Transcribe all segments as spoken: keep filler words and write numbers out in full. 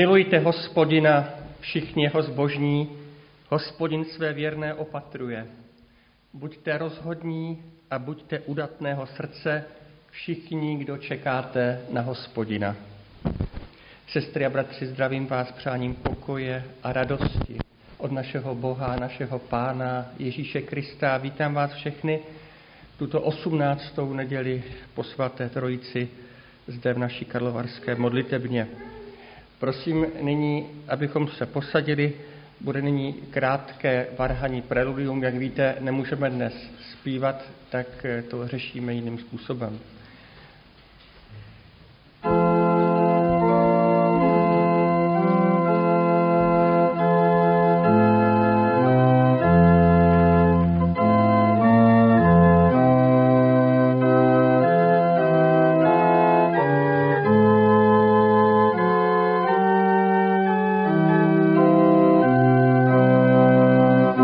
Milujte Hospodina, všichni jeho zbožní, Hospodin své věrné opatruje. Buďte rozhodní a buďte udatného srdce, všichni, kdo čekáte na Hospodina. Sestry a bratři, zdravím vás přáním pokoje a radosti od našeho Boha, našeho Pána Ježíše Krista. Vítám vás všechny tuto osmnáctou neděli po svaté Trojici zde v naší karlovarské modlitebně. Prosím nyní, abychom se posadili. Bude nyní krátké varhaní preludium. Jak víte, nemůžeme dnes zpívat, tak to řešíme jiným způsobem.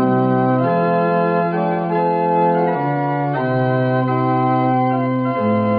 Thank you.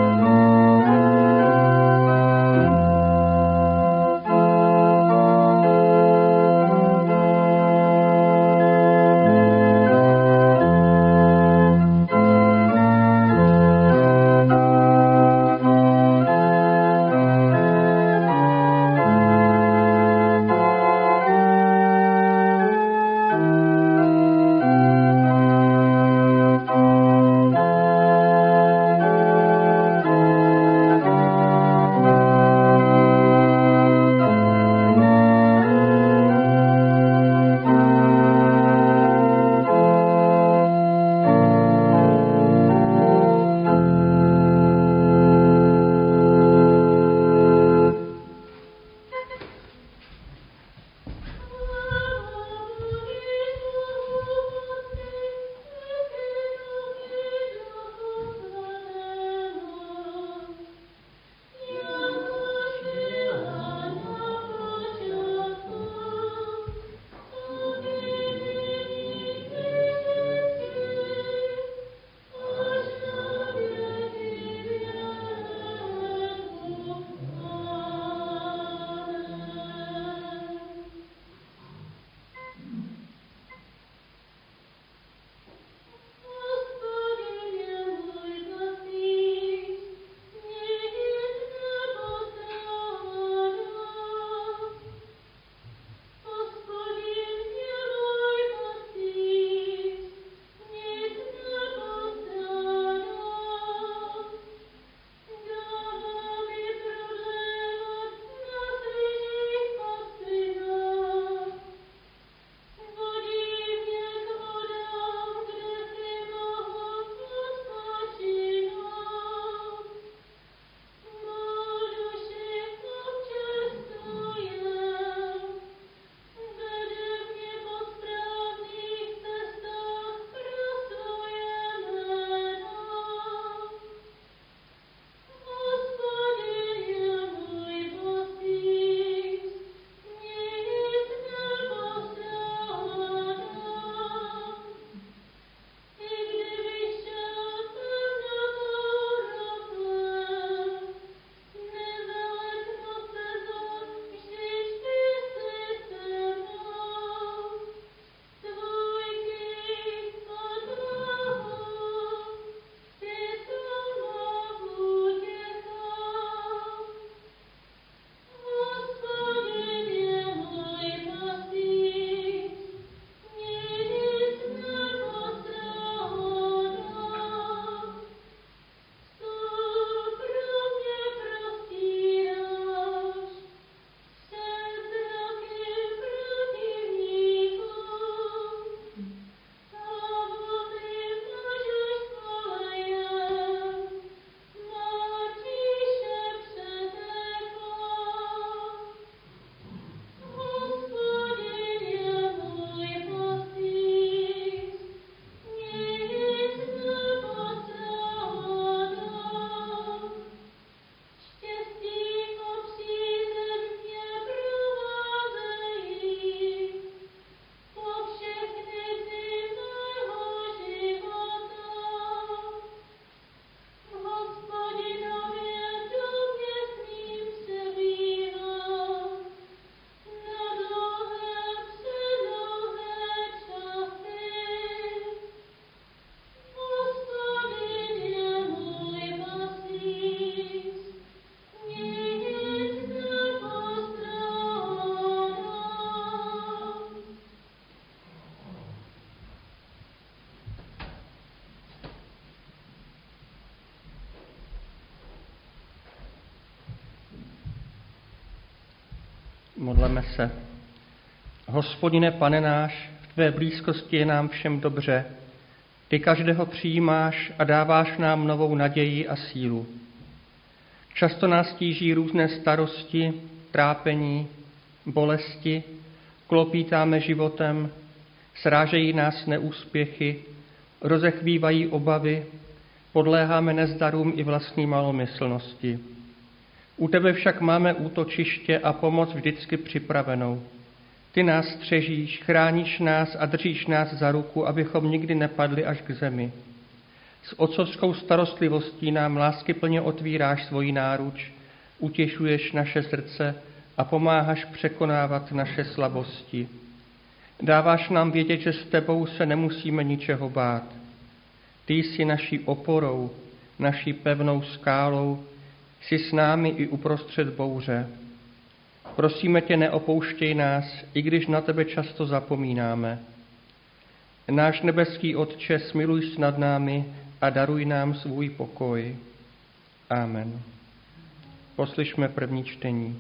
Modleme se. Hospodine, Pane náš, v tvé blízkosti je nám všem dobře. Ty každého přijímáš a dáváš nám novou naději a sílu. Často nás tíží různé starosti, trápení, bolesti, klopítáme životem, srážejí nás neúspěchy, rozechvívají obavy, podléháme nezdarům i vlastní malomyslnosti. U tebe však máme útočiště a pomoc vždycky připravenou. Ty nás střežíš, chráníš nás a držíš nás za ruku, abychom nikdy nepadli až k zemi. S otcovskou starostlivostí nám láskyplně otvíráš svoji náruč, utěšuješ naše srdce a pomáháš překonávat naše slabosti. Dáváš nám vědět, že s tebou se nemusíme ničeho bát. Ty jsi naší oporou, naší pevnou skálou, jsi s námi i uprostřed bouře. Prosíme tě, neopouštěj nás, i když na tebe často zapomínáme. Náš nebeský Otče, smiluj se nad námi a daruj nám svůj pokoj. Amen. Poslyšme první čtení.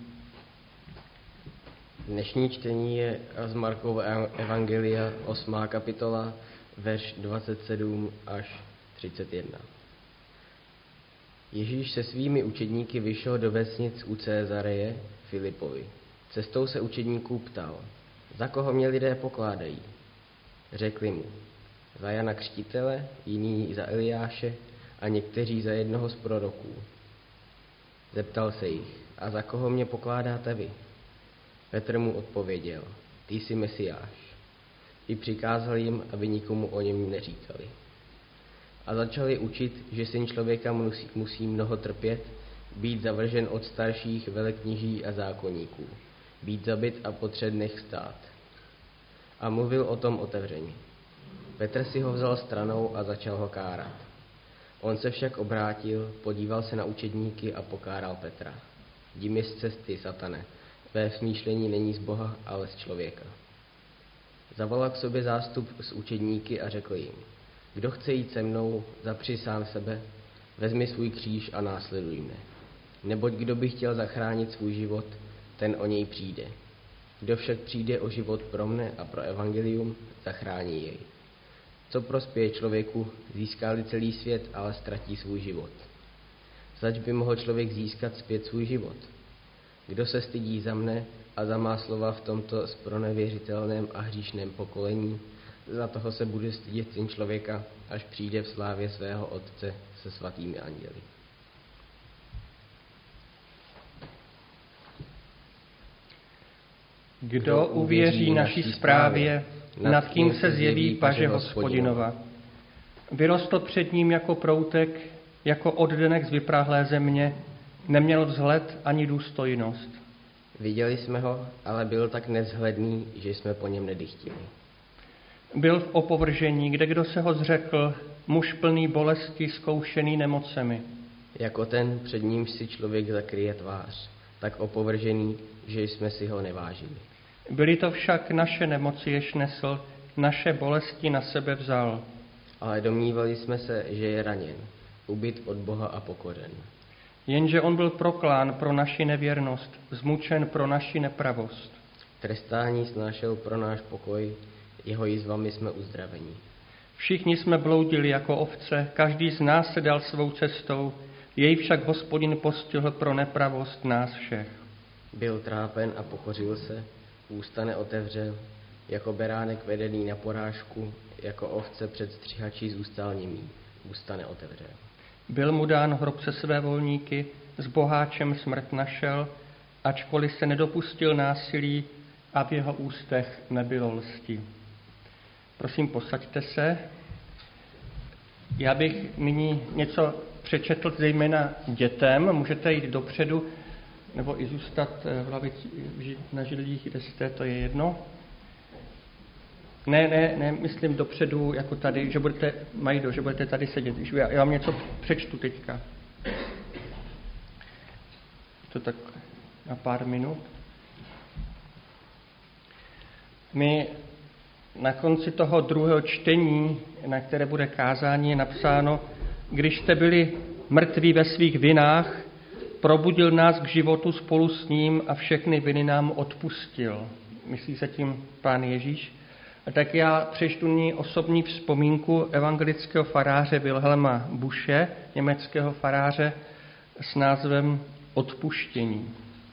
Dnešní čtení je z Markova evangelia, osmá kapitola, verš dvacet sedm až třicet jedna. Ježíš se svými učedníky vyšel do vesnic u Cézareje Filipovi. Cestou se učedníků ptal, za koho mě lidé pokládají. Řekli mu, za Jana Křtitele, jiní za Eliáše a někteří za jednoho z proroků. Zeptal se jich, a za koho mě pokládáte vy? Petr mu odpověděl, ty jsi Mesiáš. I přikázal jim, aby nikomu o něm neříkali. A začali učit, že syn člověka musí, musí mnoho trpět, být zavržen od starších velekněží a zákonníků, být zabit a po třech dnech stát. A mluvil o tom otevřeně. Petr si ho vzal stranou a začal ho kárat. On se však obrátil, podíval se na učedníky a pokáral Petra. Jdi mi z cesty, satane, tvé smýšlení není z Boha, ale z člověka. Zavolal k sobě zástup s učedníky a řekl jim, kdo chce jít se mnou, zapři sám sebe, vezmi svůj kříž a následuj mne. Neboť kdo by chtěl zachránit svůj život, ten o něj přijde. Kdo však přijde o život pro mne a pro evangelium, zachrání jej. Co prospěje člověku, získá-li celý svět, ale ztratí svůj život. Zač by mohl člověk získat zpět svůj život? Kdo se stydí za mne a za má slova v tomto zpronevěřitelném a hříšném pokolení, za toho se bude stydět syn člověka, až přijde v slávě svého Otce se svatými anděli. Kdo uvěří naší zprávě, nad kým se zjeví paže Hospodinova. Vyrostl před ním jako proutek, jako oddenek z vyprahlé země, neměl vzhled ani důstojnost. Viděli jsme ho, ale byl tak nevzhledný, že jsme po něm nedychtili. Byl v opovržení, kde kdo se ho zřekl, muž plný bolesti, zkoušený nemocemi. Jako ten, před nímž si člověk zakryje tvář, tak opovržený, že jsme si ho nevážili. Byly to však naše nemoci, jež nesl, naše bolesti na sebe vzal. Ale domnívali jsme se, že je raněn, ubyt od Boha a pokořen. Jenže on byl proklán pro naši nevěrnost, zmučen pro naši nepravost. Trestání snášel pro náš pokoj, jeho jizvami jsme uzdraveni. Všichni jsme bloudili jako ovce, každý z nás se dal svou cestou, jej však Hospodin postihl pro nepravost nás všech. Byl trápen a pokořil se, ústa neotevřel, jako beránek vedený na porážku, jako ovce před střihačí zůstal němý, ústa neotevřel. Byl mu dán hrob se své volníky, s boháčem smrt našel, ačkoliv se nedopustil násilí a v jeho ústech nebylo lsti. Prosím, posaďte se. Já bych nyní něco přečetl zejména dětem. Můžete jít dopředu, nebo i zůstat v lavici, na židlích, kde jste, to je jedno. Ne, ne, ne, myslím dopředu, jako tady, že budete, Majdo, že budete tady sedět. Já, já vám něco přečtu teďka. To tak na pár minut. My na konci toho druhého čtení, na které bude kázání, je napsáno, když jste byli mrtví ve svých vinách, probudil nás k životu spolu s ním a všechny viny nám odpustil. Myslí se tím Pán Ježíš? A tak já přečtu nyní osobní vzpomínku evangelického faráře Wilhelma Busche, německého faráře, s názvem Odpuštění.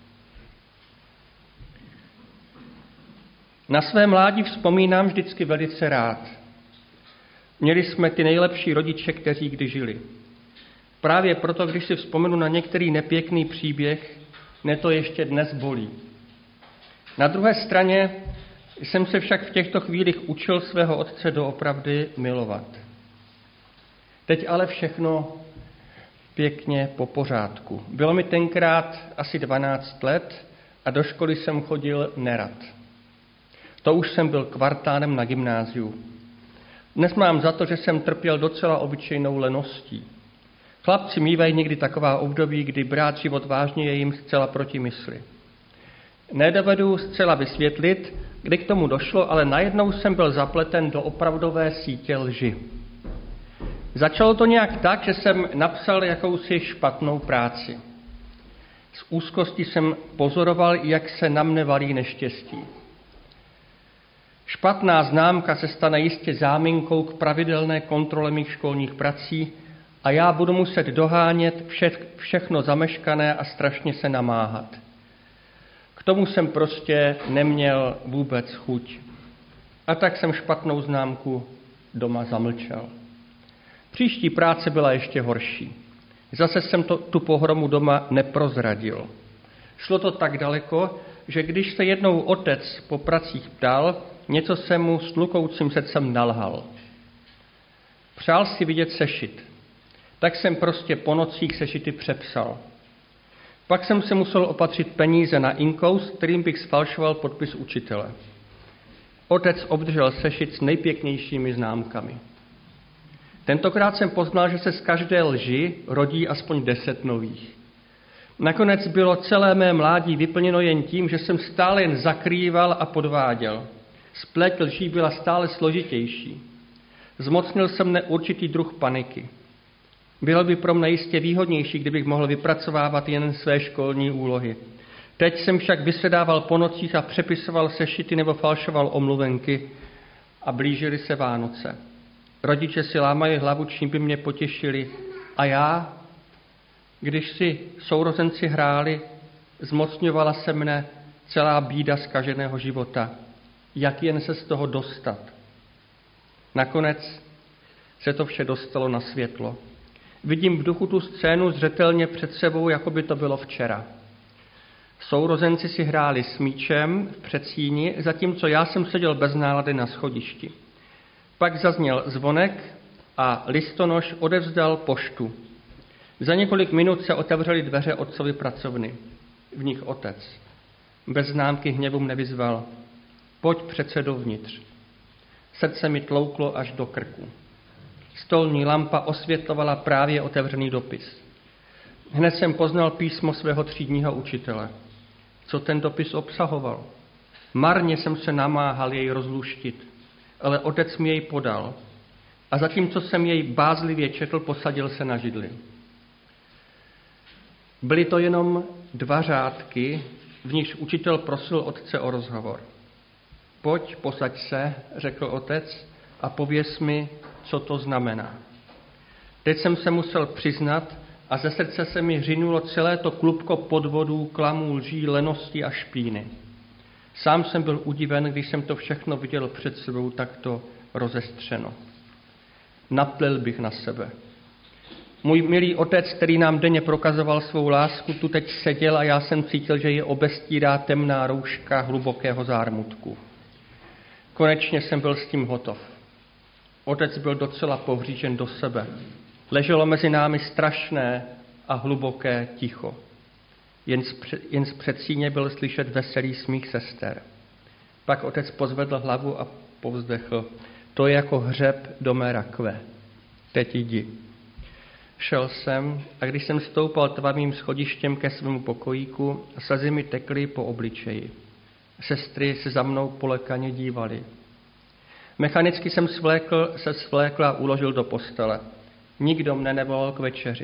Na své mládí vzpomínám vždycky velice rád. Měli jsme ty nejlepší rodiče, kteří kdy žili. Právě proto, když si vzpomenu na některý nepěkný příběh, mne to ještě dnes bolí. Na druhé straně jsem se však v těchto chvílích učil svého otce doopravdy milovat. Teď ale všechno pěkně po pořádku. Bylo mi tenkrát asi dvanáct let a do školy jsem chodil nerad. To už jsem byl kvartánem na gymnáziu. Dnes mám za to, že jsem trpěl docela obyčejnou leností. Chlapci mívají někdy taková období, kdy brát život vážně je jim zcela proti mysli. Nedovedu zcela vysvětlit, kdy k tomu došlo, ale najednou jsem byl zapleten do opravdové sítě lži. Začalo to nějak tak, že jsem napsal jakousi špatnou práci. Z úzkosti jsem pozoroval, jak se na mne valí neštěstí. Špatná známka se stane jistě záminkou k pravidelné kontrole mých školních prací a já budu muset dohánět vše, všechno zameškané a strašně se namáhat. K tomu jsem prostě neměl vůbec chuť. A tak jsem špatnou známku doma zamlčel. Příští práce byla ještě horší. Zase jsem to, tu pohromu doma neprozradil. Šlo to tak daleko, že když se jednou otec po pracích ptal, něco jsem mu s tlukoucím srdcem nalhal. Přál si vidět sešit. Tak jsem prostě po nocích sešity přepsal. Pak jsem se musel opatřit peníze na inkous, kterým bych sfalšoval podpis učitele. Otec obdržel sešit s nejpěknějšími známkami. Tentokrát jsem poznal, že se z každé lži rodí aspoň deset nových. Nakonec bylo celé mé mládí vyplněno jen tím, že jsem stále jen zakrýval a podváděl. Spleť lží byla stále složitější. Zmocnil jsem mne určitý druh paniky. Bylo by pro mne jistě výhodnější, kdybych mohl vypracovávat jen své školní úlohy. Teď jsem však vysedával po nocích a přepisoval sešity nebo falšoval omluvenky a blížily se Vánoce. Rodiče si lámají hlavu, čím by mě potěšili. A já, když si sourozenci hráli, zmocňovala se mne celá bída zkaženého života. Jak jen se z toho dostat? Nakonec se to vše dostalo na světlo. Vidím v duchu tu scénu zřetelně před sebou, jako by to bylo včera. Sourozenci si hráli s míčem v předsíni, zatímco já jsem seděl bez nálady na schodišti. Pak zazněl zvonek a listonoš odevzdal poštu. Za několik minut se otevřely dveře otcovy pracovny. V nich otec. Bez známky hněvu mne vyzval. Pojď přece dovnitř. Srdce mi tlouklo až do krku. Stolní lampa osvětlovala právě otevřený dopis. Hned jsem poznal písmo svého třídního učitele. Co ten dopis obsahoval? Marně jsem se namáhal jej rozluštit, ale otec mi jej podal. A zatímco jsem jej bázlivě četl, posadil se na židli. Byly to jenom dva řádky, v nichž učitel prosil otce o rozhovor. Pojď, posaď se, řekl otec, a pověz mi, co to znamená. Teď jsem se musel přiznat a ze srdce se mi hřinulo celé to klubko podvodů, klamů, lží, lenosti a špíny. Sám jsem byl udiven, když jsem to všechno viděl před sebou takto rozestřeno. Naplil bych na sebe. Můj milý otec, který nám denně prokazoval svou lásku, tu teď seděl a já jsem cítil, že je obestírá temná rouška hlubokého zármutku. Konečně jsem byl s tím hotov. Otec byl docela pohřížen do sebe. Leželo mezi námi strašné a hluboké ticho. Jen z, před, jen z předsíně byl slyšet veselý smích sester. Pak otec pozvedl hlavu a povzdechl. To je jako hřeb do mé rakve. Teď jdi. Šel jsem a když jsem stoupal tmavým schodištěm ke svému pokojíku, slzy mi tekly po obličeji. Sestry se za mnou polekaně dívaly. Mechanicky jsem svlékl, se svlékl a uložil do postele. Nikdo mne nevolal k večeři.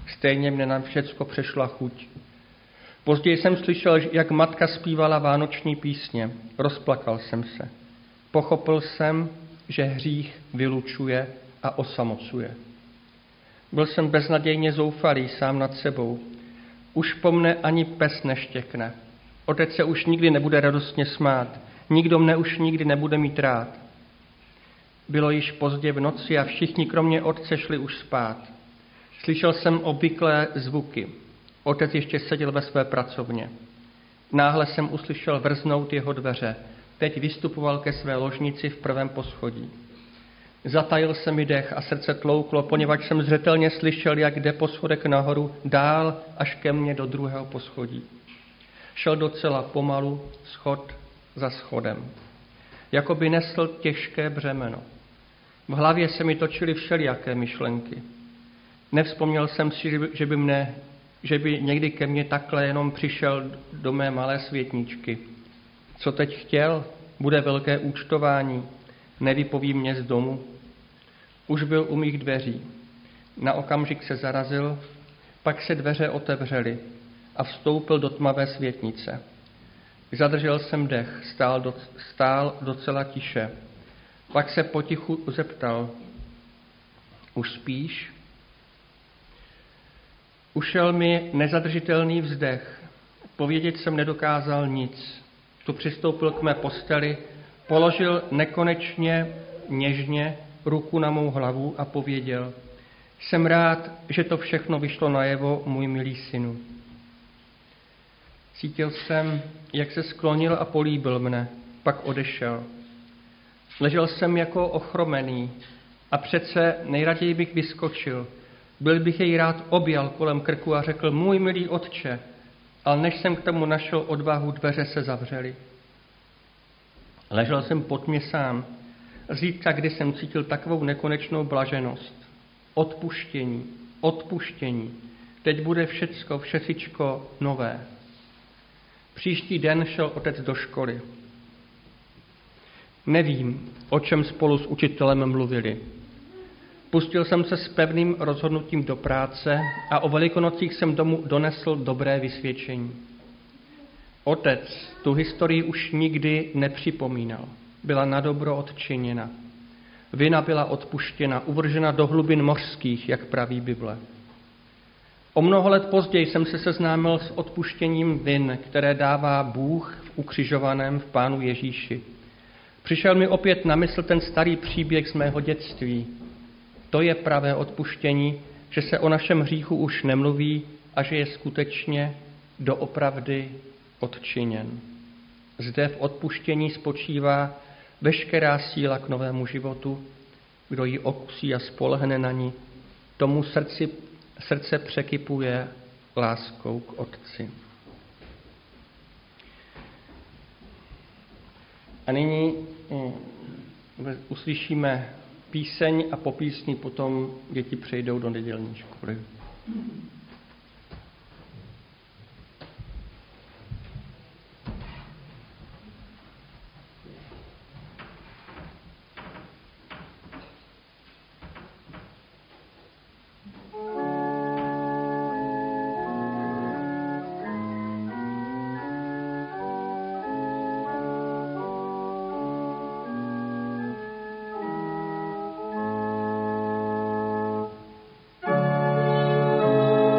Stejně mne na všecko přešla chuť. Později jsem slyšel, jak matka zpívala vánoční písně. Rozplakal jsem se. Pochopil jsem, že hřích vylučuje a osamocuje. Byl jsem beznadějně zoufalý sám nad sebou. Už po mne ani pes neštěkne. Otec se už nikdy nebude radostně smát. Nikdo mne už nikdy nebude mít rád. Bylo již pozdě v noci a všichni kromě otce šli už spát. Slyšel jsem obvyklé zvuky. Otec ještě seděl ve své pracovně. Náhle jsem uslyšel vrznout jeho dveře. Teď vystupoval ke své ložnici v prvém poschodí. Zatajil se mi dech a srdce tlouklo, poněvadž jsem zřetelně slyšel, jak jde po schodech nahoru, dál až ke mně do druhého poschodí. Šel docela pomalu, schod za schodem. Jako by nesl těžké břemeno. V hlavě se mi točily všelijaké myšlenky. Nevzpomněl jsem si, že by, mne, že by někdy ke mně takhle jenom přišel do mé malé světničky. Co teď chtěl? Bude velké účtování. Nevypoví mě z domu. Už byl u mých dveří. Na okamžik se zarazil, pak se dveře otevřely a vstoupil do tmavé světnice. Zadržel jsem dech, stál, do, stál docela tiše. Pak se potichu zeptal. Už spíš? Ušel mi nezadržitelný vzdech. Povědět jsem nedokázal nic. Tu přistoupil k mé posteli, položil nekonečně něžně ruku na mou hlavu a pověděl: jsem rád, že to všechno vyšlo najevo, můj milý synu. Cítil jsem, jak se sklonil a políbil mne, pak odešel. Ležel jsem jako ochromený a přece nejraději bych vyskočil. Byl bych jej rád objal kolem krku a řekl: můj milý otče, ale než jsem k tomu našel odvahu, dveře se zavřely. Ležel jsem pod mě sám. Zřídka, kdy jsem cítil takovou nekonečnou blaženost. Odpuštění, odpuštění. Teď bude všecko, všecičko nové. Příští den šel otec do školy. Nevím, o čem spolu s učitelem mluvili. Pustil jsem se s pevným rozhodnutím do práce a o Velikonocích jsem domů donesl dobré vysvědčení. Otec tu historii už nikdy nepřipomínal. Byla nadobro odčiněna. Vina byla odpuštěna, uvržena do hlubin mořských, jak praví Bible. O mnoho let později jsem se seznámil s odpuštěním vin, které dává Bůh v ukřižovaném v Pánu Ježíši. Přišel mi opět na mysl ten starý příběh z mého dětství. To je pravé odpuštění, že se o našem hříchu už nemluví a že je skutečně doopravdy odčiněn. Zde v odpuštění spočívá veškerá síla k novému životu. Kdo ji okusí a spolehne na ní, tomu srdci, srdce překypuje láskou k Otci. A nyní uslyšíme píseň a po písni potom děti přejdou do nedělní školy. Thank you.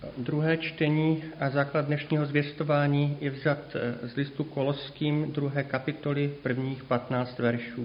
Druhé čtení a základ dnešního zvěstování je vzat z listu Koloským druhé kapitoly prvních patnáct veršů.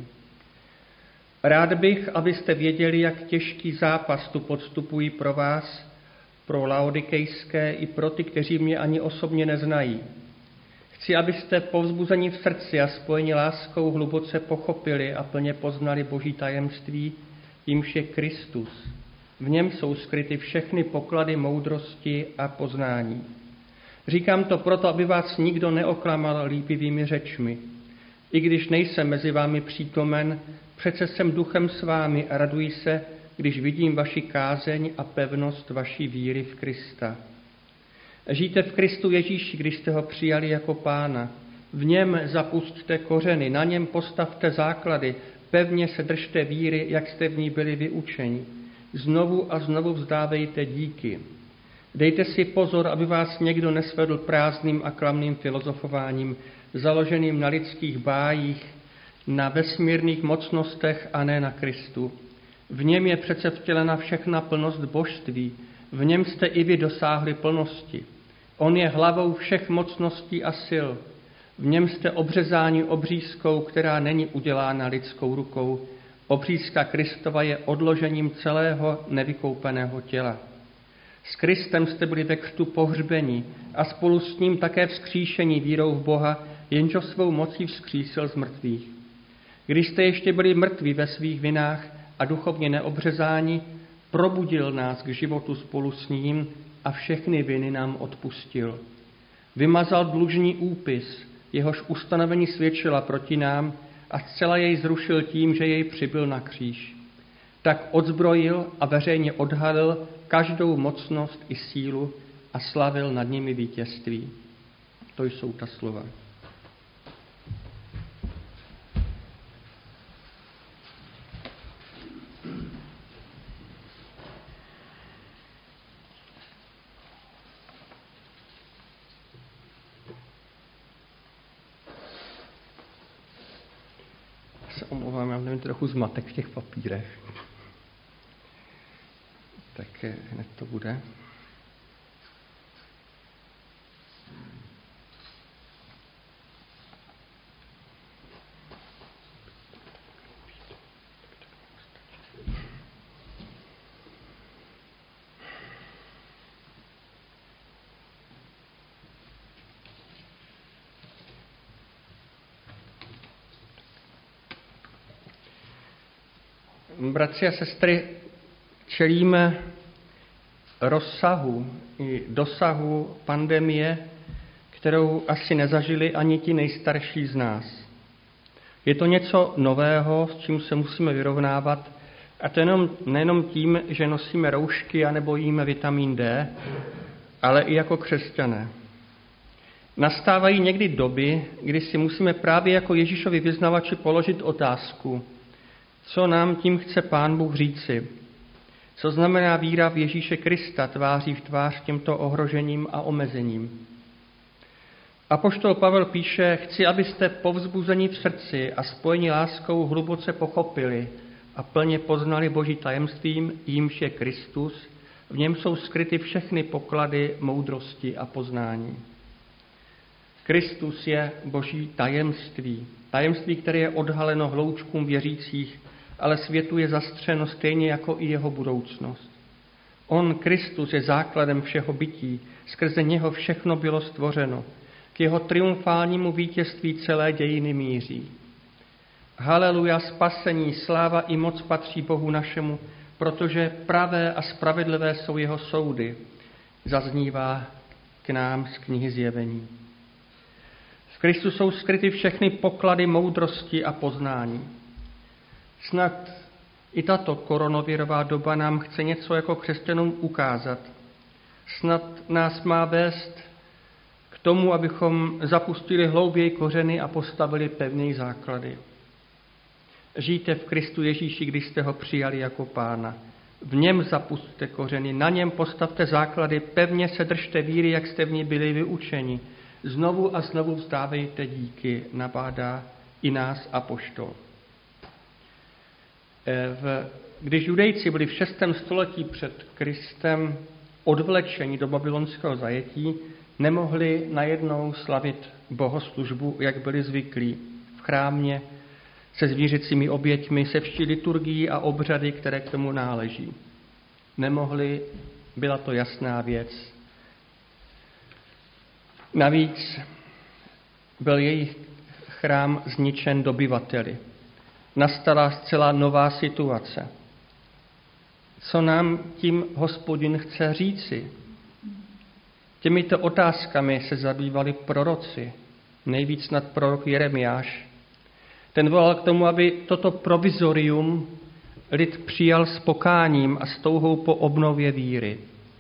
Rád bych, abyste věděli, jak těžký zápas tu podstupují pro vás, pro laodikejské i pro ty, kteří mě ani osobně neznají. Chci, abyste povzbuzeni v srdci a spojeni láskou hluboce pochopili a plně poznali Boží tajemství, jímž je Kristus. V něm jsou skryty všechny poklady moudrosti a poznání. Říkám to proto, aby vás nikdo neoklamal líbivými řečmi. I když nejsem mezi vámi přítomen, přece jsem duchem s vámi a raduji se, když vidím vaši kázeň a pevnost vaší víry v Krista. Žijte v Kristu Ježíši, když jste ho přijali jako Pána. V něm zapusťte kořeny, na něm postavte základy, pevně se držte víry, jak jste v ní byli vyučeni. Znovu a znovu vzdávejte díky. Dejte si pozor, aby vás někdo nesvedl prázdným a klamným filozofováním, založeným na lidských bájích, na vesmírných mocnostech a ne na Kristu. V něm je přece vtělena všechna plnost božství, v něm jste i vy dosáhli plnosti. On je hlavou všech mocností a sil. V něm jste obřezáni obřízkou, která není udělána lidskou rukou. Obřízka Kristova je odložením celého nevykoupeného těla. S Kristem jste byli ve křtu pohřbeni a spolu s ním také vzkříšení vírou v Boha, jenž ho svou mocí vzkřísil z mrtvých. Když jste ještě byli mrtví ve svých vinách a duchovně neobřezáni, probudil nás k životu spolu s ním a všechny viny nám odpustil. Vymazal dlužní úpis, jehož ustanovení svědčila proti nám a zcela jej zrušil tím, že jej přibyl na kříž. Tak odzbrojil a veřejně odhalil každou mocnost i sílu a slavil nad nimi vítězství. To jsou ta slova. Se omlouvám, já nevím, trochu zmatek v těch papírech. Tak hned to bude. Bratři a sestry, čelíme rozsahu i dosahu pandemie, kterou asi nezažili ani ti nejstarší z nás. Je to něco nového, s čím se musíme vyrovnávat, a to jenom, nejenom tím, že nosíme roušky anebo jíme vitamin D, ale i jako křesťané. Nastávají někdy doby, kdy si musíme právě jako Ježíšovi vyznavači položit otázku, co nám tím chce Pán Bůh říci? Co znamená víra v Ježíše Krista tváří v tvář těmto ohrožením a omezením? Apoštol Pavel píše, chci, abyste povzbuzeni v srdci a spojeni láskou hluboce pochopili a plně poznali Boží tajemstvím, jímž je Kristus, v něm jsou skryty všechny poklady moudrosti a poznání. Kristus je Boží tajemství, tajemství, které je odhaleno hloučkům věřících, ale světu je zastřeno stejně jako i jeho budoucnost. On, Kristus, je základem všeho bytí, skrze něho všechno bylo stvořeno. K jeho triumfálnímu vítězství celé dějiny míří. Haleluja, spasení, sláva i moc patří Bohu našemu, protože pravé a spravedlivé jsou jeho soudy, zaznívá k nám z knihy Zjevení. V Kristu jsou skryty všechny poklady moudrosti a poznání. Snad i tato koronavirová doba nám chce něco jako křesťanům ukázat. Snad nás má vést k tomu, abychom zapustili hlouběji kořeny a postavili pevné základy. Žijte v Kristu Ježíši, když jste ho přijali jako Pána. V něm zapusťte kořeny, na něm postavte základy, pevně se držte víry, jak jste v ní byli vyučeni. Znovu a znovu vzdávejte díky, nabádá i nás apoštol. V, když Judejci byli v šestém století před Kristem odvlečení do babylonského zajetí, nemohli najednou slavit bohoslužbu, jak byli zvyklí v chrámě, se zvířecími oběťmi, se vší liturgií a obřady, které k tomu náleží. Nemohli, byla to jasná věc. Navíc byl jejich chrám zničen dobyvateli. Nastala zcela nová situace. Co nám tím Hospodin chce říci? Těmito otázkami se zabývali proroci, nejvíc nad prorok Jeremiáš. Ten volal k tomu, aby toto provizorium lid přijal s pokáním a s touhou po obnově víry.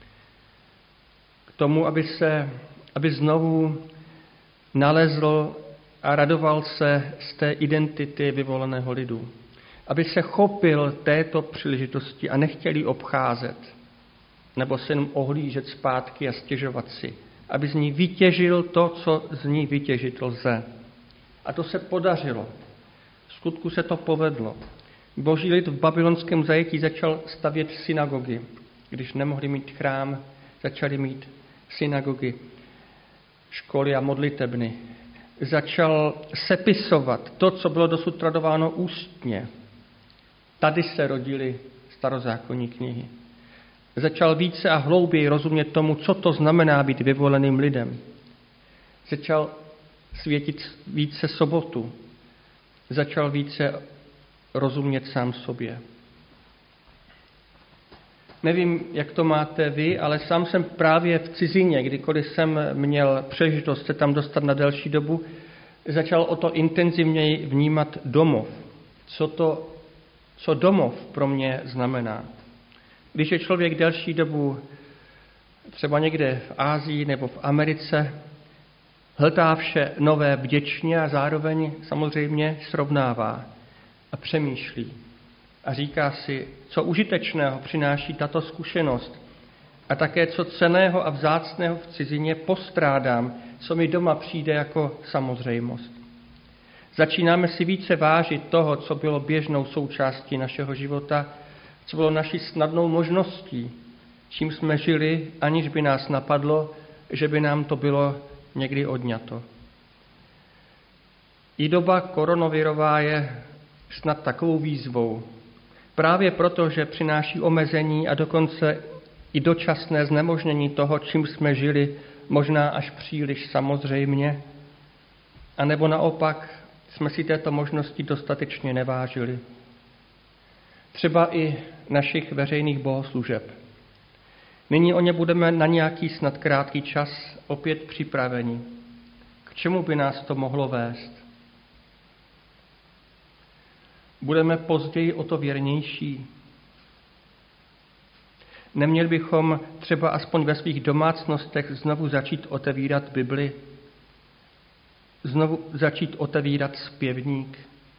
K tomu, aby se, aby znovu nalezl a radoval se z té identity vyvoleného lidu. Aby se chopil této příležitosti a nechtěli obcházet, nebo se jenom ohlížet zpátky a stěžovat si. Aby z ní vytěžil to, co z ní vytěžit lze. A to se podařilo. V skutku se to povedlo. Boží lid v babylonském zajetí začal stavět synagogy. Když nemohli mít chrám, začali mít synagogy, školy a modlitebny. Začal sepisovat to, co bylo dosud tradováno ústně. Tady se rodily starozákonní knihy. Začal více a hlouběji rozumět tomu, co to znamená být vyvoleným lidem. Začal světit více sobotu. Začal více rozumět sám sobě. Nevím, jak to máte vy, ale sám jsem právě v cizině, kdykoliv jsem měl příležitost se tam dostat na delší dobu, začal o to intenzivněji vnímat domov. Co to, co domov pro mě znamená. Když je člověk delší dobu třeba někde v Asii nebo v Americe, hledá vše nové vděčně a zároveň samozřejmě srovnává a přemýšlí. A říká si, co užitečného přináší tato zkušenost a také co cenného a vzácného v cizině postrádám, co mi doma přijde jako samozřejmost. Začínáme si více vážit toho, co bylo běžnou součástí našeho života, co bylo naší snadnou možností, čím jsme žili, aniž by nás napadlo, že by nám to bylo někdy odňato. I doba koronavirová je snad takovou výzvou. Právě proto, že přináší omezení a dokonce i dočasné znemožnění toho, čím jsme žili, možná až příliš samozřejmě, anebo naopak jsme si této možnosti dostatečně nevážili. Třeba i našich veřejných bohoslužeb. Nyní o ně budeme na nějaký snad krátký čas opět připraveni. K čemu by nás to mohlo vést? Budeme později o to věrnější. Neměli bychom třeba aspoň ve svých domácnostech znovu začít otevírat Bibli, znovu začít otevírat zpěvník.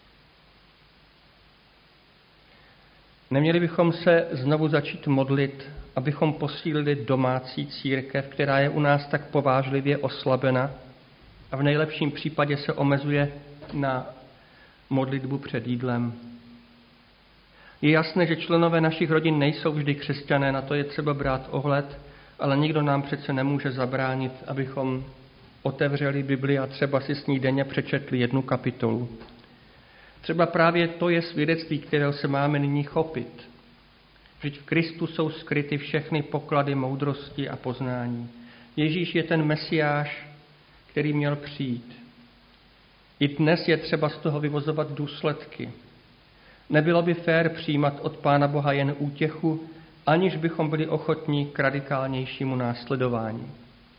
Neměli bychom se znovu začít modlit, abychom posílili domácí církev, která je u nás tak povážlivě oslabena a v nejlepším případě se omezuje na modlitbu před jídlem. Je jasné, že členové našich rodin nejsou vždy křesťané, na to je třeba brát ohled, ale nikdo nám přece nemůže zabránit, abychom otevřeli Bibli a třeba si s ní denně přečetli jednu kapitolu. Třeba právě to je svědectví, kterého se máme nyní chopit. Vždyť v Kristu jsou skryty všechny poklady moudrosti a poznání. Ježíš je ten Mesiáš, který měl přijít. I dnes je třeba z toho vyvozovat důsledky. Nebylo by fér přijímat od Pána Boha jen útěchu, aniž bychom byli ochotní k radikálnějšímu následování.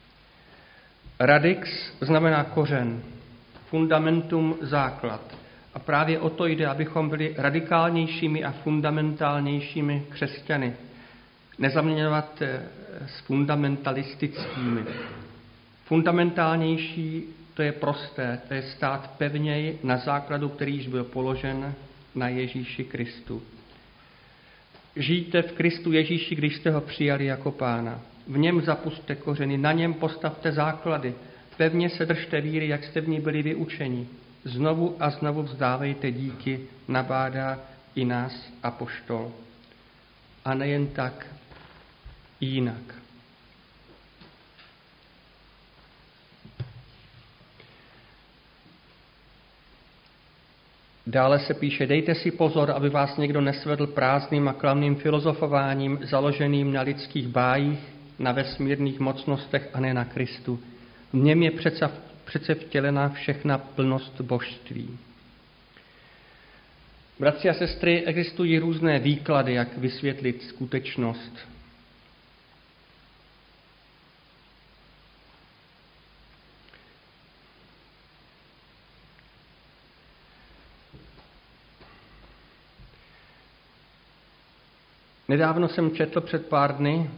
Radix znamená kořen, fundamentum základ. A právě o to jde, abychom byli radikálnějšími a fundamentálnějšími křesťany. Nezaměňovat s fundamentalistickými. Fundamentálnější, to je prosté, to je stát pevněji na základu, který již byl položen na Ježíši Kristu. Žijte v Kristu Ježíši, když jste ho přijali jako Pána. V něm zapusťte kořeny, na něm postavte základy. Pevně se držte víry, jak jste v ní byli vyučeni. Znovu a znovu vzdávejte díky, nabádá i nás apoštol. A nejen tak, i jinak. Dále se píše, dejte si pozor, aby vás někdo nesvedl prázdným a klamným filozofováním, založeným na lidských bájích, na vesmírných mocnostech a ne na Kristu. V něm je přece, přece vtělena všechna plnost božství. Bratři a sestry, existují různé výklady, jak vysvětlit skutečnost. Nedávno jsem četl před pár dny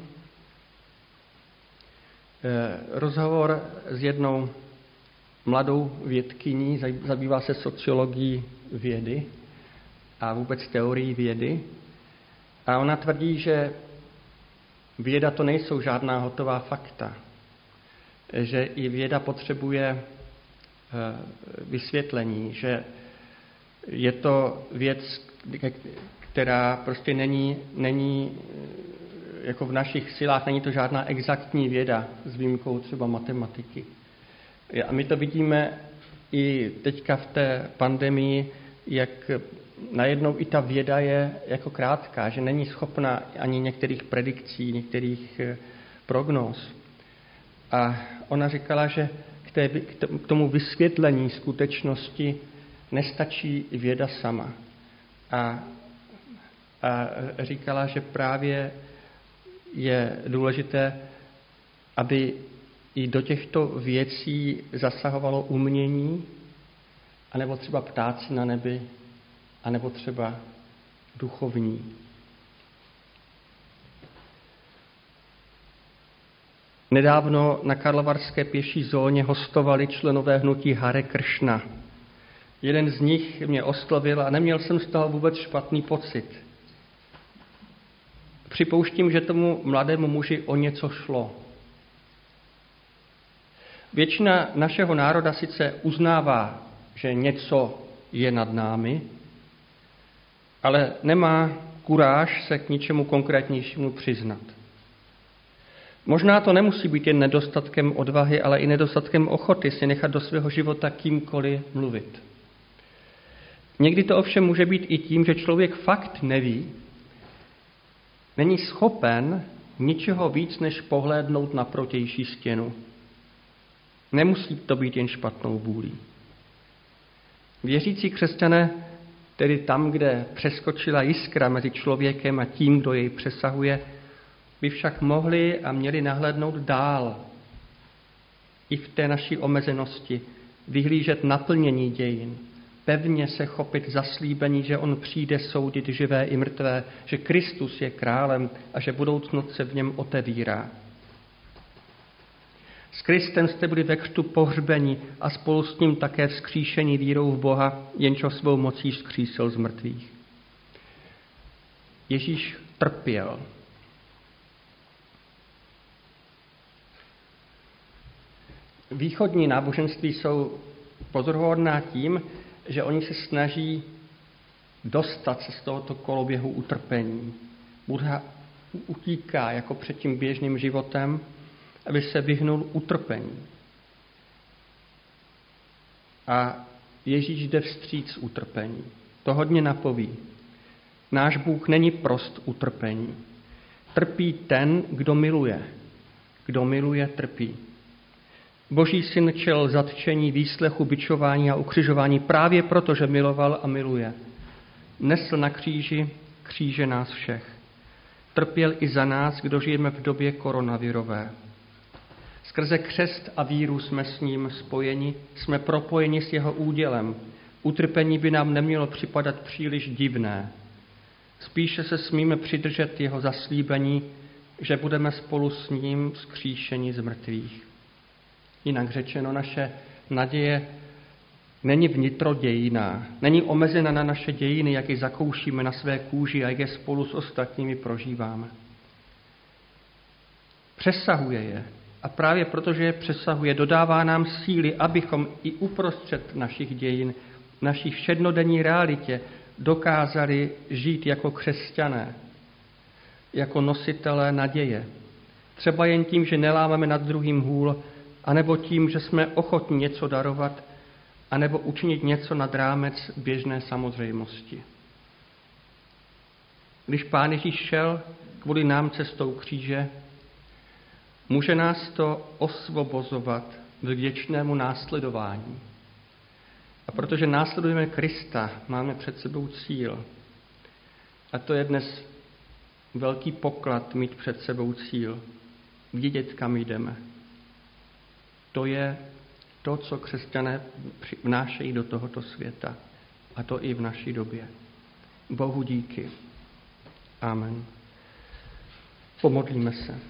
rozhovor s jednou mladou vědkyní, zabývá se sociologií vědy a vůbec teorií vědy. A ona tvrdí, že věda to nejsou žádná hotová fakta, že i věda potřebuje vysvětlení, že je to věc, která prostě není, není jako v našich silách, není to žádná exaktní věda, s výjimkou třeba matematiky. A my to vidíme i teďka v té pandemii, jak najednou i ta věda je jako krátká, že není schopna ani některých predikcí, některých prognóz. A ona říkala, že k, té, k tomu vysvětlení skutečnosti nestačí věda sama. A A říkala, že právě je důležité, aby i do těchto věcí zasahovalo umění, anebo třeba ptáci na nebi, anebo třeba duchovní. Nedávno na karlovarské pěší zóně hostovali členové hnutí Hare Kršna. Jeden z nich mě oslovil a neměl jsem z toho vůbec špatný pocit. Připouštím, že tomu mladému muži o něco šlo. Většina našeho národa sice uznává, že něco je nad námi, ale nemá kuráž se k ničemu konkrétnějšímu přiznat. Možná to nemusí být jen nedostatkem odvahy, ale i nedostatkem ochoty si nechat do svého života kýmkoliv mluvit. Někdy to ovšem může být i tím, že člověk fakt neví, není schopen ničeho víc, než pohlédnout na protější stěnu. Nemusí to být jen špatnou vůlí. Věřící křesťané, tedy tam, kde přeskočila jiskra mezi člověkem a tím, kdo jej přesahuje, by však mohli a měli nahlédnout dál. I v té naší omezenosti vyhlížet naplnění dějin, pevně se chopit zaslíbení, že on přijde soudit živé i mrtvé, že Kristus je králem a že budoucnost se v něm otevírá. S Kristem jste byli ve křtu pohřbeni a spolu s ním také vzkříšení vírou v Boha, jenž ho svou mocí vzkřísil z mrtvých. Ježíš trpěl. Východní náboženství jsou pozoruhodná tím, že oni se snaží dostat se z tohoto koloběhu utrpení. Buddha utíká jako před tím běžným životem, aby se vyhnul utrpení. A Ježíš jde vstříc utrpení. To hodně napoví. Náš Bůh není prost utrpení. Trpí ten, kdo miluje. Kdo miluje, trpí. Boží syn čel zatčení, výslechu, bičování a ukřižování právě proto, že miloval a miluje. Nesl na kříži kříže nás všech. Trpěl i za nás, kdo žijeme v době koronavirové. Skrze křest a víru jsme s ním spojeni, jsme propojeni s jeho údělem. Utrpení by nám nemělo připadat příliš divné. Spíše se smíme přidržet jeho zaslíbení, že budeme spolu s ním vzkříšeni z mrtvých. Jinak řečeno, naše naděje není vnitrodějinná, není omezena na naše dějiny, jak ji zakoušíme na své kůži a jak je spolu s ostatními prožíváme. Přesahuje je a právě protože je přesahuje, dodává nám síly, abychom i uprostřed našich dějin, naší všednodenní realitě dokázali žít jako křesťané, jako nositelé naděje. Třeba jen tím, že nelámeme nad druhým hůl, anebo tím, že jsme ochotní něco darovat, anebo učinit něco nad rámec běžné samozřejmosti. Když Pán Ježíš šel kvůli nám cestou kříže, může nás to osvobozovat k vděčnému následování. A protože následujeme Krista, máme před sebou cíl. A to je dnes velký poklad mít před sebou cíl. Vědět, kam jdeme. To je to, co křesťané vnášejí do tohoto světa. A to i v naší době. Bohu díky. Amen. Pomodlíme se.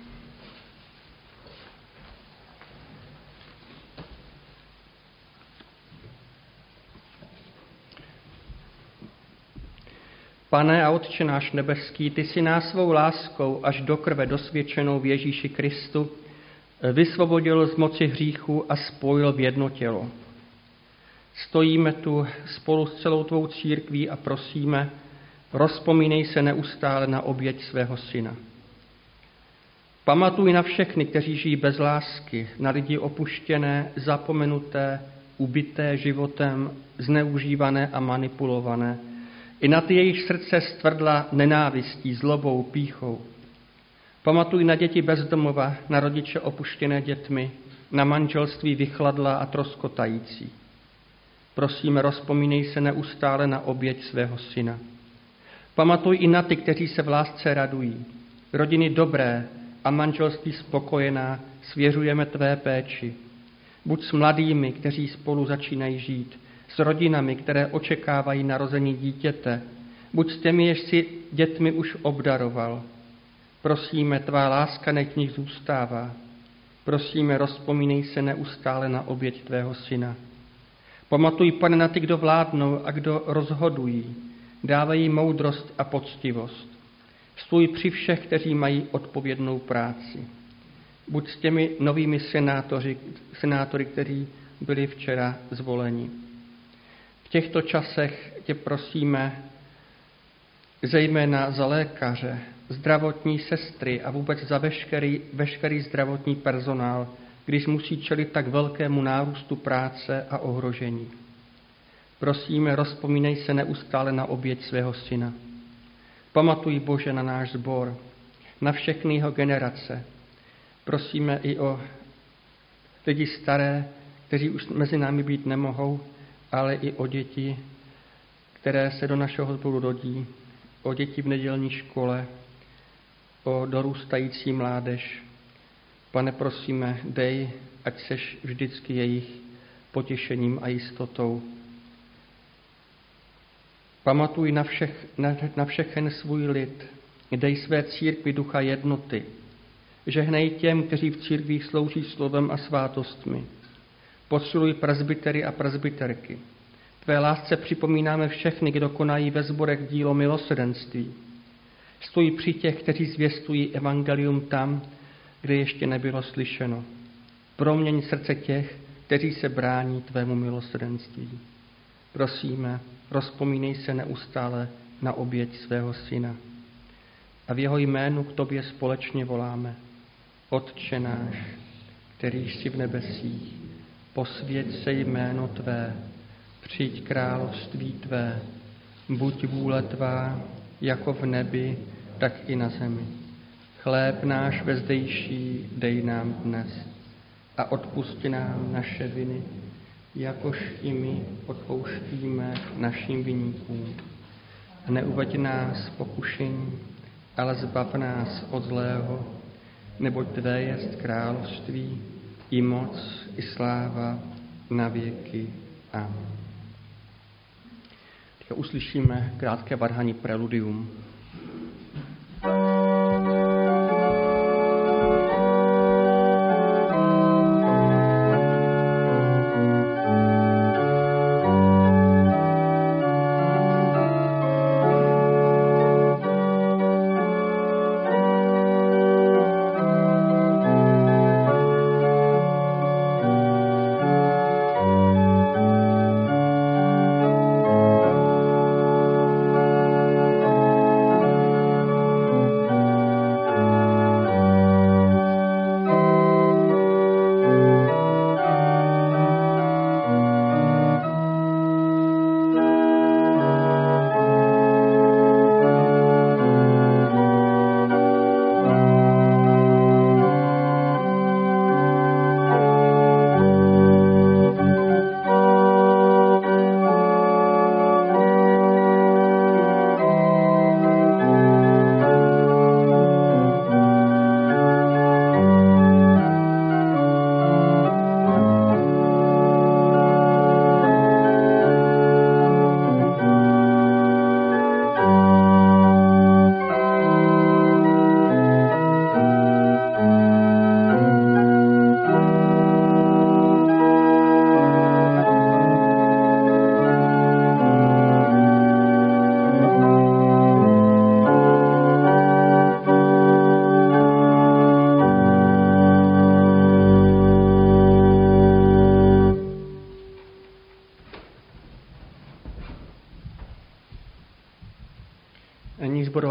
Pane a Otče náš nebeský, ty jsi nás svou láskou až do krve dosvědčenou v Ježíši Kristu vysvobodil z moci hříchu a spojil v jedno tělo. Stojíme tu spolu s celou tvou církví a prosíme, rozpomínej se neustále na oběť svého syna. Pamatuj na všechny, kteří žijí bez lásky, na lidi opuštěné, zapomenuté, ubité životem, zneužívané a manipulované, i na ty jejich srdce stvrdla nenávistí, zlobou, pýchou. Pamatuj na děti bezdomova, na rodiče opuštěné dětmi, na manželství vychladlá a troskotající. Prosíme, rozpomínej se neustále na oběť svého syna. Pamatuj i na ty, kteří se v lásce radují. Rodiny dobré a manželství spokojená svěřujeme tvé péči. Buď s mladými, kteří spolu začínají žít, s rodinami, které očekávají narození dítěte, buď s těmi, jež si dětmi už obdaroval. Prosíme, tvá láska nech v nich zůstává. Prosíme, rozpomínej se neustále na oběť tvého syna. Pamatuj, Pane, na ty, kdo vládnou a kdo rozhodují. Dávají moudrost a poctivost. Stůj při všech, kteří mají odpovědnou práci. Buď s těmi novými senátoři, senátory, kteří byli včera zvoleni. V těchto časech tě prosíme zejména za lékaře, zdravotní sestry a vůbec za veškerý, veškerý zdravotní personál, když musí čelit tak velkému nárůstu práce a ohrožení. Prosíme, rozpomínej se neustále na oběť svého syna. Pamatuj, Bože, na náš sbor, na všechny jeho generace. Prosíme i o lidi staré, kteří už mezi námi být nemohou, ale i o děti, které se do našeho sboru rodí, o děti v nedělní škole, o dorůstající mládež. Pane, prosíme, dej, ať seš vždycky jejich potěšením a jistotou. Pamatuj na, všech, na, na všechen svůj lid, dej své církvi ducha jednoty. Žehnej těm, kteří v církvích slouží slovem a svátostmi. Posiluj presbytery a presbyterky. Tvé lásce připomínáme všechny, kdo konají ve sborech dílo milosrdenství. Stůj při těch, kteří zvěstují evangelium tam, kde ještě nebylo slyšeno. Proměň srdce těch, kteří se brání tvému milosrdenství. Prosíme, rozpomínej se neustále na oběť svého syna. A v jeho jménu k tobě společně voláme. Otče náš, který jsi v nebesích, posvěť se jméno tvé, přijď království tvé, buď vůle tvá, jako v nebi, tak i na zemi. Chléb náš vezdejší dej nám dnes a odpusti nám naše viny, jakož i my odpouštíme našim viníkům. A neuveď nás pokušení, ale zbav nás od zlého, neboť tvé jest království, i moc, i sláva na věky. Amen. Teď uslyšíme krátké varhaní preludium.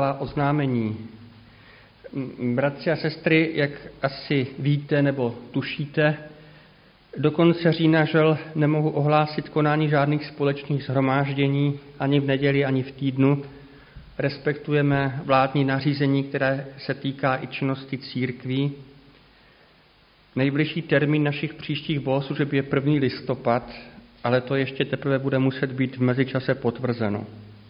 taková oznámení. Bratři a sestry, jak asi víte nebo tušíte, do konce října žel nemohu ohlásit konání žádných společných shromáždění ani v neděli, ani v týdnu. Respektujeme vládní nařízení, které se týká i činnosti církví. Nejbližší termín našich příštích bohoslužeb je první listopad, ale to ještě teprve bude muset být v mezičase potvrzeno.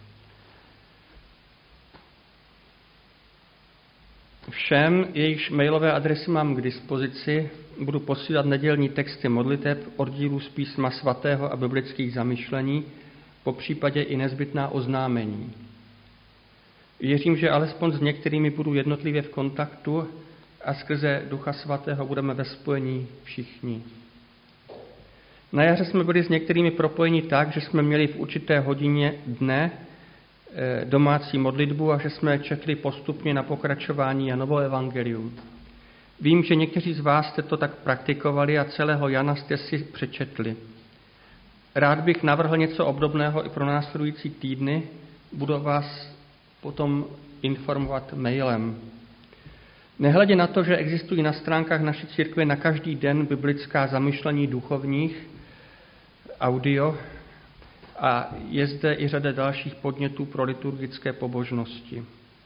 Všem, jejichž mailové adresy mám k dispozici, budu posílat nedělní texty modliteb, oddílů z písma svatého a biblických zamyšlení, popřípadě i nezbytná oznámení. Věřím, že alespoň s některými budu jednotlivě v kontaktu a skrze Ducha svatého budeme ve spojení všichni. Na jaře jsme byli s některými propojeni tak, že jsme měli v určité hodině dne domácí modlitbu a že jsme četli postupně na pokračování Janovo evangelium. Vím, že někteří z vás jste to tak praktikovali a celého Jana jste si přečetli. Rád bych navrhl něco obdobného i pro následující týdny. Budu vás potom informovat mailem. Nehledě na to, že existují na stránkách naší církve na každý den biblická zamyšlení duchovních, audio, a je zde i řada dalších podnětů pro liturgické pobožnosti.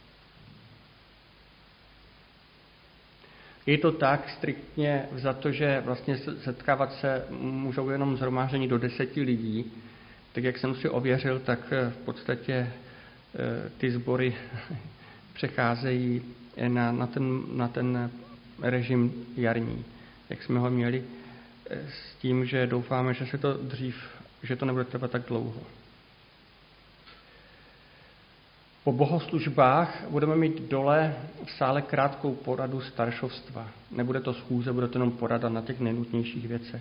Je to tak striktně za to, že vlastně setkávat se můžou jenom shromáždění do deseti lidí. Tak jak jsem si ověřil, tak v podstatě ty sbory přecházejí na, na, ten, na ten režim jarní, jak jsme ho měli, s tím, že doufáme, že se to dřív, že to nebude trvat tak dlouho. Po bohoslužbách budeme mít dole v sále krátkou poradu staršovstva. Nebude to schůze, bude to jenom porada na těch nejnutnějších věcech.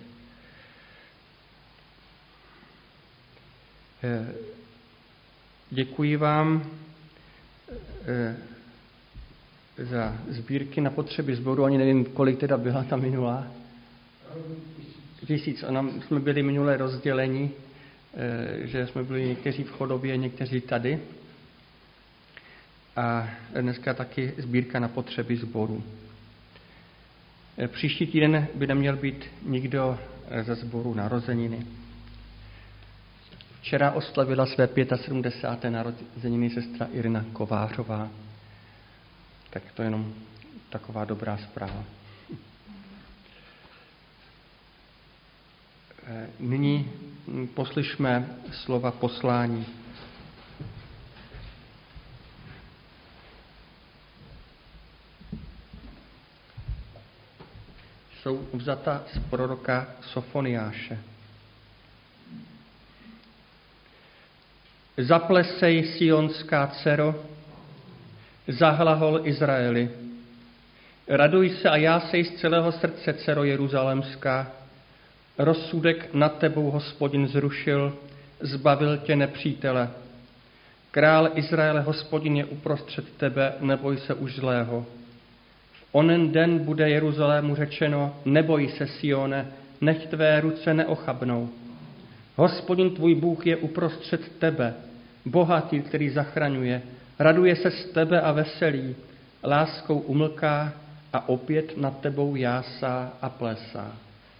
Děkuji vám za sbírky na potřeby sboru. Ani nevím, kolik teda byla ta minulá. Tisíc. Ona, jsme byli minulé rozděleni, že jsme byli někteří v Chodově, někteří tady. A dneska taky sbírka na potřeby sboru. Příští týden by neměl být nikdo ze sboru narozeniny. Včera oslavila své sedmdesáté páté narozeniny sestra Irina Kovářová. Tak to je jenom taková dobrá zpráva. Nyní poslyšme slova poslání. Jsou vzata z proroka Sofoniáše. Zaplesej, sionská dcero, zahlahol Izraeli. Raduj se a jásej z celého srdce, dcero Jeruzalémská. Rozsudek nad tebou Hospodin zrušil, zbavil tě nepřítele. Král Izraele Hospodin je uprostřed tebe, neboj se už zlého. V onen den bude Jeruzalému řečeno, neboj se, Sione, nechť tvé ruce neochabnou. Hospodin tvůj Bůh je uprostřed tebe, bohatý, který zachraňuje. Raduje se z tebe a veselí, láskou umlká a opět nad tebou jásá a plesá.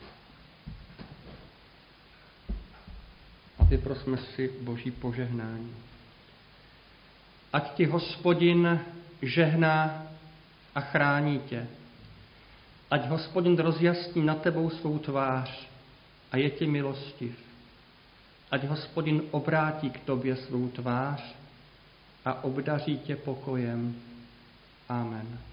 A vyprosme si Boží požehnání. Ať ti Hospodin žehná a chrání tě. Ať Hospodin rozjasní nad tebou svou tvář a je ti milostiv. Ať Hospodin obrátí k tobě svou tvář a obdaří tě pokojem. Amen.